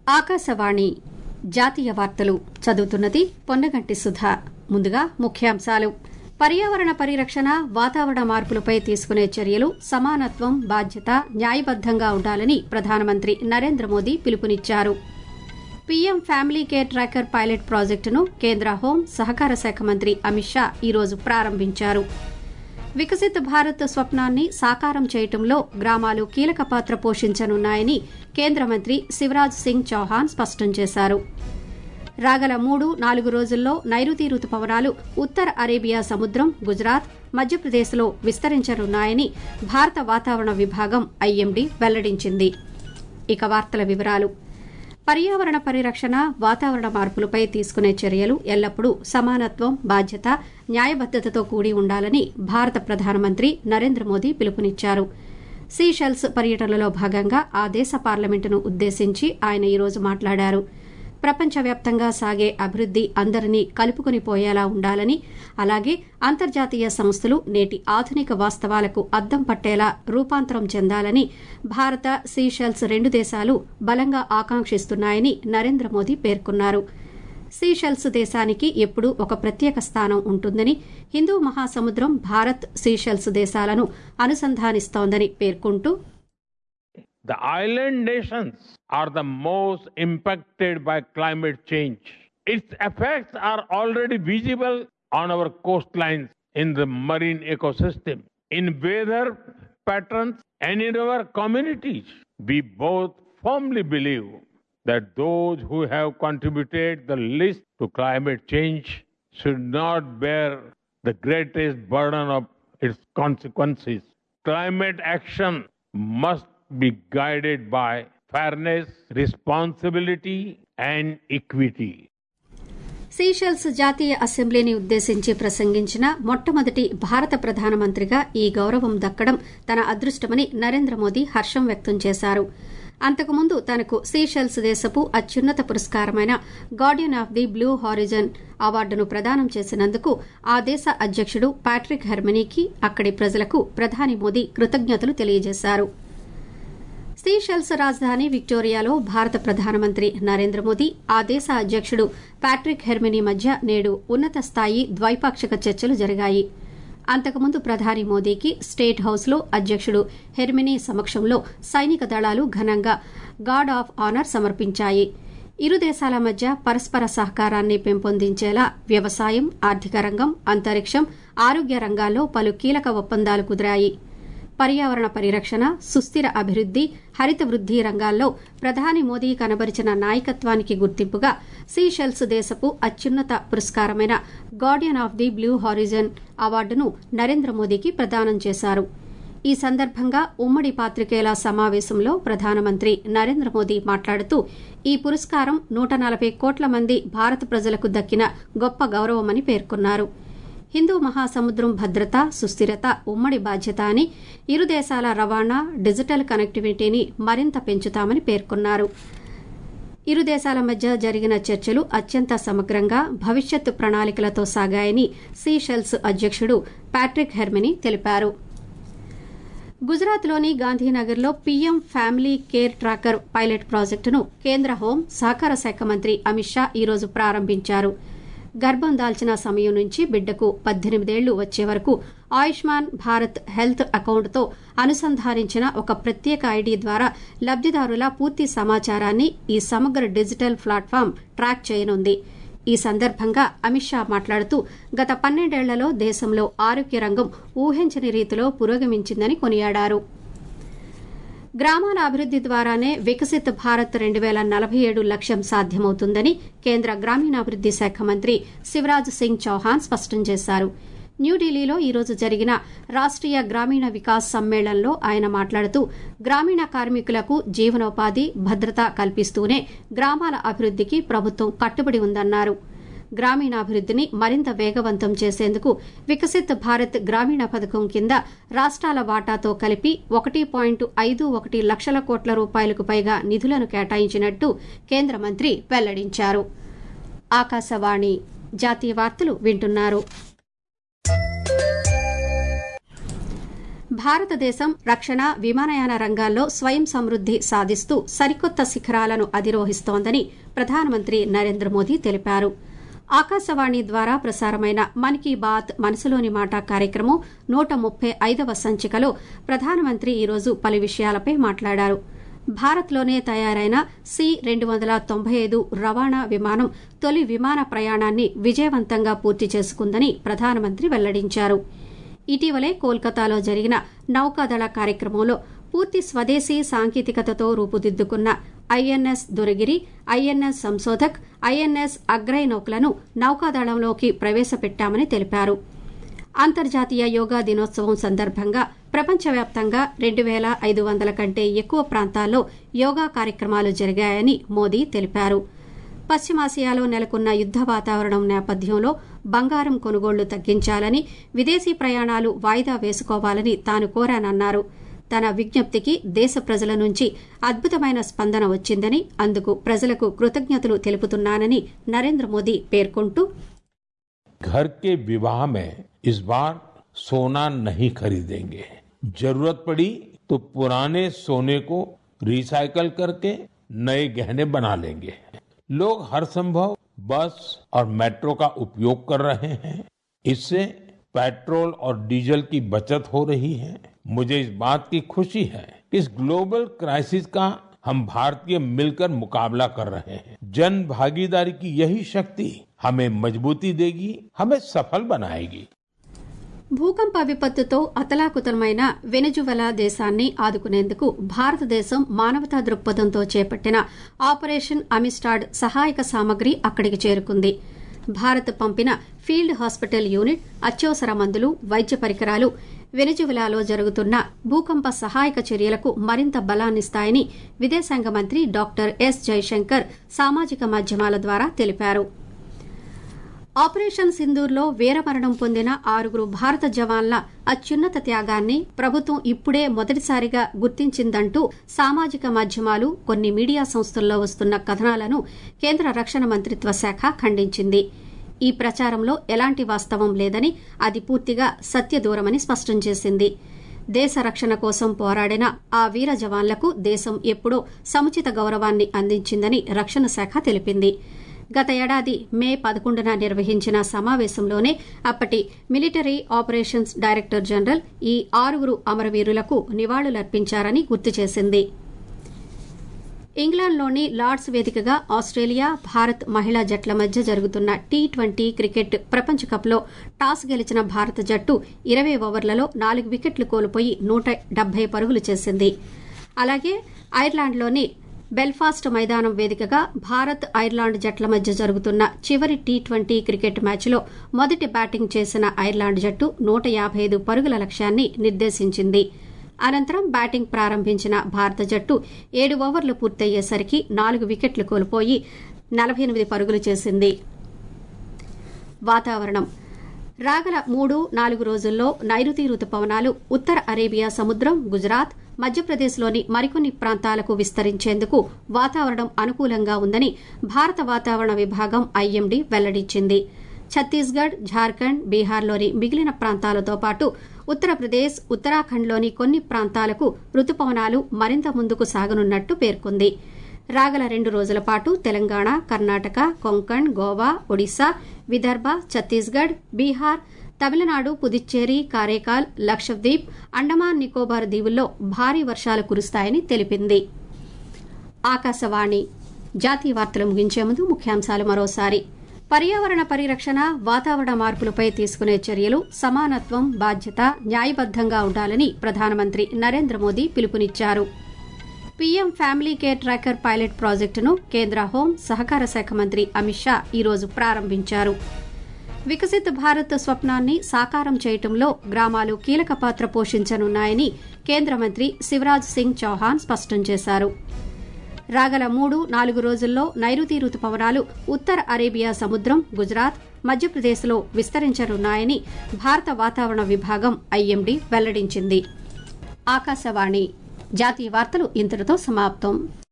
ఆకాశవాణి జాతీయ వార్తలు చదువుతున్నది పొన్నగంటి సుధా. ముందుగా ముఖ్యాంశాలు. పర్యావరణ పరిరక్షణ, వాతావరణ మార్పులపై తీసుకునే చర్యలు సమానత్వం, బాధ్యత, న్యాయబద్దంగా ఉండాలని ప్రధానమంత్రి నరేంద్ర మోదీ పిలుపునిచ్చారు. PM family care tracker pilot ప్రాజెక్టును కేంద్ర హోం, సహకార శాఖ మంత్రి అమిత్ షా ఈరోజు ప్రారంభించారు. వికసిత్ భారత్ స్వప్నాన్ని సాకారం చేయటంలో గ్రామాలు కీలక పాత్ర పోషించనున్నాయని కేంద్ర మంత్రి శివరాజ్ సింగ్ చౌహాన్ స్పష్టం చేశారు. రాగల 3-4 రోజుల్లో నైరుతి రుతుపవనాలు ఉత్తర అరేబియా సముద్రం, గుజరాత్, మధ్యప్రదేశ్లో విస్తరించనున్నాయని భారత వాతావరణ విభాగం ఐఎండీ వెల్లడించింది. ఇక వార్తల వివరాలు. పర్యావరణ పరిరక్షణ, వాతావరణ మార్పులపై తీసుకునే చర్యలు ఎల్లప్పుడూ సమానత్వం, బాధ్యత, న్యాయబద్దతతో కూడి ఉండాలని భారత ప్రధానమంత్రి నరేంద్ర మోదీ పిలుపునిచ్చారు. సీషెల్స్ పర్యటనలో భాగంగా ఆ దేశ పార్లమెంటును ఉద్దేశించి ఆయన ఈరోజు మాట్లాడారు. ప్రపంచవ్యాప్తంగా సాగే అభివృద్ది అందరినీ కలుపుకొని పోయేలా ఉండాలని, అలాగే అంతర్జాతీయ సంస్థలు నేటి ఆధునిక వాస్తవాలకు అద్దం పట్టేలా రూపాంతరం చెందాలని భారత, సీషెల్స్ 2 దేశాలు బలంగా ఆకాంక్షిస్తున్నాయని నరేంద్ర మోదీ పేర్కొన్నారు. సీషెల్స్ దేశానికి ఎప్పుడూ ఒక ప్రత్యేక స్థానం ఉంటుందని, హిందూ మహాసముద్రం భారత్, సీషెల్స్ దేశాలను అనుసంధానిస్తోందని పేర్కొంటూ, The island nations are the most impacted by climate change. Its effects are already visible on our coastlines, in the marine ecosystem, in weather patterns, and in our communities. We both firmly believe that those who have contributed the least to climate change should not bear the greatest burden of its consequences. Climate action must be guided by fairness, responsibility, and equity. Seychelles జాతీయ అసెంబ్లీని ఉద్దేశించి ప్రసంగించిన మొట్టమొదటి భారత ప్రధానమంత్రిగా ఈ గౌరవం దక్కడం తన అదృష్టమని నరేంద్ర మోదీ హర్షం వ్యక్తం చేశారు. అంతకుముందు తనకు సీషెల్స్ దేశపు అత్యున్నత పురస్కారమైన Guardian of the Blue Horizon అవార్డును ప్రదానం చేసినందుకు ఆ దేశ అధ్యకుడు ప్యాట్రిక్ హెర్మినీకి అక్కడి ప్రజలకు ప్రధాని మోదీ కృతజ్ఞతలు తెలియజేశారు. సీషెల్స్ రాజధాని విక్టోరియాలో భారత ప్రధానమంత్రి నరేంద్ర మోదీ, ఆ దేశ అధ్యకుడు ప్యాట్రిక్ హెర్మినీ మధ్య నేడు ఉన్నత స్థాయి ద్వైపాక్షిక చర్చలు జరిగాయి. అంతకుముందు ప్రధాని మోదీకి స్టేట్ హౌస్లో అధ్యకుడు హెర్మినీ సమక్షంలో సైనిక దళాలు ఘనంగా గార్డ్ ఆఫ్ ఆనర్ సమర్పించాయి. ఇరు దేశాల మధ్య పరస్పర సహకారాన్ని పెంపొందించేలా వ్యవసాయం, ఆర్థిక రంగం, అంతరిక్షం, ఆరోగ్య రంగాల్లో పలు కీలక ఒప్పందాలు కుదిరాయి. పర్యావరణ పరిరక్షణ, సుస్థిర అభివృద్ది, హరిత వృద్ది రంగాల్లో ప్రధాని మోదీ కనబరిచిన నాయకత్వానికి గుర్తింపుగా సీషెల్స్ దేశపు అత్యున్నత పురస్కారమైన Guardian of the Blue Horizon అవార్డును నరేంద్ర మోదీకి ప్రదానం చేశారు. ఈ సందర్భంగా ఉమ్మడి పాత్రికేయుల సమావేశంలో ప్రధానమంత్రి నరేంద్ర మోదీ మాట్లాడుతూ, ఈ పురస్కారం 140 కోట్ల మంది భారత ప్రజలకు దక్కిన గొప్ప గౌరవమని పేర్కొన్నారు. హిందూ మహాసముద్రం భద్రత, సుస్థిరత ఉమ్మడి బాధ్యత అని, ఇరు దేశాల రవాణా, డిజిటల్ కనెక్టివిటీని మరింత పెంచుతామని పేర్కొన్నారు. ఇరు దేశాల మధ్య జరిగిన చర్చలు అత్యంత సమగ్రంగా భవిష్యత్తు ప్రణాళికలతో సాగాయని సీషెల్స్ అధ్యకుడు ప్యాట్రిక్ హెర్మినీ తెలిపారు. గుజరాత్లోని గాంధీనగర్లో PM family care tracker pilot ప్రాజెక్టును కేంద్ర హోం, సహకార శాఖ మంత్రి అమిత్ షా ఈరోజు ప్రారంభించారు. గర్భం దాల్చిన సమయం నుంచి బిడ్డకు 18 ఏళ్లు వచ్చే వరకు ఆయుష్మాన్ భారత్ హెల్త్ అకౌంట్తో అనుసంధానించిన ఒక ప్రత్యేక ఐడీ ద్వారా లబ్దిదారుల పూర్తి సమాచారాన్ని ఈ సమగ్ర డిజిటల్ ప్లాట్ఫామ్ ట్రాక్ చేయనుంది. ఈ సందర్భంగా అమిత్ షా మాట్లాడుతూ, గత 12 ఏళ్లలో దేశంలో ఆరోగ్య రంగం ఊహించని రీతిలో పురోగమించిందని కొనియాడారు. గ్రామాల అభివృద్ది ద్వారానే వికసిత్ భారత్ 2047 లక్ష్యం సాధ్యమవుతుందని కేంద్ర గ్రామీణాభివృద్ది శాఖ మంత్రి శివరాజ్ సింగ్ చౌహాన్ స్పష్టం చేశారు. న్యూఢిల్లీలో ఈరోజు జరిగిన రాష్ట్రీయ గ్రామీణ వికాస్ సమ్మేళనంలో ఆయన మాట్లాడుతూ, గ్రామీణ కార్మికులకు జీవనోపాధి, భద్రత కల్పిస్తూనే గ్రామాల అభివృద్దికి ప్రభుత్వం కట్టుబడి ఉందన్నారు. గ్రామీణాభివృద్దిని మరింత వేగవంతం చేసేందుకు వికసిత్ భారత్ గ్రామీణ పథకం కింద రాష్ట్రాల వాటాతో కలిపి 1.51 లక్షల కోట్ల రూపాయలకు పైగా నిధులను కేటాయించినట్టు కేంద్ర మంత్రి వెల్లడించారు. ఆకాశవాణి జాతీయ వార్తలు వింటున్నారు. భారతదేశం రక్షణ విమానయాన రంగాల్లో స్వయం సమృద్ది సాధిస్తూ సరికొత్త శిఖరాలను అధిరోహిస్తోందని ప్రధానమంత్రి నరేంద్ర మోదీ తెలిపారు. ఆకాశవాణి ద్వారా ప్రసారమైన మన్ కీ బాత్ మనసులోని మాట కార్యక్రమం 135వ సంచికలో ప్రధానమంత్రి ఈరోజు పలు విషయాలపై మాట్లాడారు. భారత్లోనే తయారైన C-295 రవాణా విమానం తొలి విమాన ప్రయాణాన్ని విజయవంతంగా పూర్తి చేసుకుందని ప్రధానమంత్రి వెల్లడించారు. ఇటీవలే కోల్కతాలో జరిగిన నౌకాదళ కార్యక్రమంలో పూర్తి స్వదేశీ సాంకేతికతతో రూపుదిద్దుకున్న INS Dunagiri, INS Sanshodhak, INS Agray నౌకలను నౌకాదళంలోకి ప్రవేశపెట్టామని తెలిపారు. అంతర్జాతీయ యోగా దినోత్సవం సందర్భంగా ప్రపంచవ్యాప్తంగా 2,500 కంటే ఎక్కువ ప్రాంతాల్లో యోగా కార్యక్రమాలు జరిగాయని మోదీ తెలిపారు. పశ్చిమాసియాలో నెలకొన్న యుద్ద వాతావరణం నేపథ్యంలో బంగారం కొనుగోళ్లు తగ్గించాలని, విదేశీ ప్రయాణాలు వాయిదా వేసుకోవాలని తాను కోరానన్నారు. తన విజ్ఞప్తికి దేశ ప్రజల నుంచి అద్భుతమైన స్పందన వచ్చిందని, అందుకు ప్రజలకు కృతజ్ఞతలు తెలుపుతున్నానని నరేంద్ర మోదీ పేర్కొంటూ, घर के विवाह में इस बार सोना नहीं खरीदेंगे. जरूरत पड़ी तो पुराने सोने को रिसाइकल करके नए गहने बना लेंगे. लोग हर संभव बस और मेट्रो का उपयोग कर रहे हैं. इससे पेट्रोल और डीजल की बचत हो रही है. मुझे इस बात की खुशी है कि इस ग्लोबल क्राइसिस का हम भारतीय मिलकर मुकाबला कर रहे हैं. जन भागीदारी की यही शक्ति हमें मजबूती देगी, हमें सफल बनाएगी. భూకంప విపత్తుతో అతలాకుతలమైన వెనెజువెలా దేశాన్ని ఆదుకునేందుకు భారతదేశం మానవతా దృక్పథంతో చేపట్టిన ఆపరేషన్ అమిస్టాడ్ సహాయక సామగ్రి అక్కడికి చేరుకుంది. భారత్ పంపిన ఫీల్డ్ హాస్పిటల్ యూనిట్, అత్యవసర మందులు, వైద్య పరికరాలు వెనెజువెలాలో జరుగుతున్న భూకంప సహాయక చర్యలకు మరింత బలాన్నిస్తాయని విదేశాంగ మంత్రి డాక్టర్ ఎస్ జైశంకర్ సామాజిక మాధ్యమాల ద్వారా తెలిపారు. ఆపరేషన్ సింధూర్లో వీరమరణం పొందిన 6 భారత జవాన్ల అత్యున్నత త్యాగాన్ని ప్రభుత్వం ఇప్పుడే మొదటిసారిగా గుర్తించిందంటూ సామాజిక మాధ్యమాలు, కొన్ని మీడియా సంస్థల్లో వస్తున్న కథనాలను కేంద్ర రక్షణ మంత్రిత్వ శాఖ ఖండించింది. ఈ ప్రచారంలో ఎలాంటి వాస్తవం లేదని, అది పూర్తిగా సత్యదూరమని స్పష్టం చేసింది. దేశ రక్షణ కోసం పోరాడిన ఆ వీర జవాన్లకు దేశం ఎప్పుడో సముచిత గౌరవాన్ని అందించిందని రక్షణ శాఖ తెలిపింది. గత ఏడాది మే 11న నిర్వహించిన సమావేశంలోనే అప్పటి మిలిటరీ ఆపరేషన్స్ డైరెక్టర్ జనరల్ ఈ 6 అమరవీరులకు నివాళులర్పించారని గుర్తు చేసింది. ఇంగ్లాండ్లోని లార్డ్స్ వేదికగా ఆస్ట్రేలియా, భారత్ మహిళా జట్ల మధ్య జరుగుతున్న T20 క్రికెట్ ప్రపంచ కప్లో టాస్ గెలిచిన భారత జట్టు 20 ఓవర్లలో 4 వికెట్లు కోల్పోయి 170 పరుగులు చేసింది. అలాగే ఐర్లాండ్లోని బెల్ఫాస్ట్ మైదానం వేదికగా భారత్, ఐర్లాండ్ జట్ల మధ్య జరుగుతున్న చివరి T20 క్రికెట్ మ్యాచ్లో మొదటి బ్యాటింగ్ చేసిన ఐర్లాండ్ జట్టు 155 పరుగుల లక్ష్యాన్ని నిర్దేశించింది. అనంతరం బ్యాటింగ్ ప్రారంభించిన భారత జట్టు 7 ఓవర్లు పూర్తయ్యేసరికి 4 వికెట్లు కోల్పోయి 48 పరుగులు చేసింది. వాతావరణం. రాగల 3-4 రోజుల్లో నైరుతి రుతుపవనాలు ఉత్తర అరేబియా సముద్రం, గుజరాత్, మధ్యప్రదేశ్లోని మరికొన్ని ప్రాంతాలకు విస్తరించేందుకు వాతావరణం అనుకూలంగా ఉందని భారత వాతావరణ విభాగం IMD వెల్లడించింది. ఛత్తీస్గఢ్, ఝార్ఖండ్, బీహార్లోని మిగిలిన ప్రాంతాలతో పాటు ఉత్తరప్రదేశ్, ఉత్తరాఖండ్లోని కొన్ని ప్రాంతాలకు రుతుపవనాలు మరింత ముందుకు సాగనున్నట్టు పేర్కొంది. రాగల 2 రోజుల పాటు తెలంగాణ, కర్ణాటక, కొంకణ్, గోవా, ఒడిశా, విదర్భ, ఛత్తీస్గఢ్, బీహార్, తమిళనాడు, పుదుచ్చేరి, కారైకాల్, లక్షద్వీప్, అండమాన్ నికోబార్ దీవుల్లో భారీ వర్షాలు కురుస్తాయని తెలిపింది. ఆకాశవాణి జాతీయ వార్తలు ముగించే ముందు ముఖ్యాంశాలు మరోసారి. పర్యావరణ పరిరక్షణ, వాతావరణ మార్పులపై తీసుకునే చర్యలు సమానత్వం, బాధ్యత, న్యాయబద్దంగా ఉండాలని ప్రధానమంత్రి నరేంద్ర మోదీ పిలుపునిచ్చారు. PM family care tracker pilot ప్రాజెక్టును కేంద్ర హోం, సహకార శాఖ మంత్రి అమిత్ షా ఈరోజు ప్రారంభించారు. వికసిత్ భారత్ స్వప్నాన్ని సాకారం చేయటంలో గ్రామాలు కీలక పాత్ర పోషించనున్నాయని కేంద్ర మంత్రి శివరాజ్ సింగ్ చౌహాన్ స్పష్టం చేశారు. రాగల 3-4 రోజుల్లో నైరుతి రుతుపవనాలు ఉత్తర అరేబియా సముద్రం, గుజరాత్, మధ్యప్రదేశ్లో విస్తరించనున్నాయని భారత వాతావరణ విభాగం IMD వెల్లడించింది. ఆకాశవాణి జాతీయ వార్తలు ఇంతటితో సమాప్తం.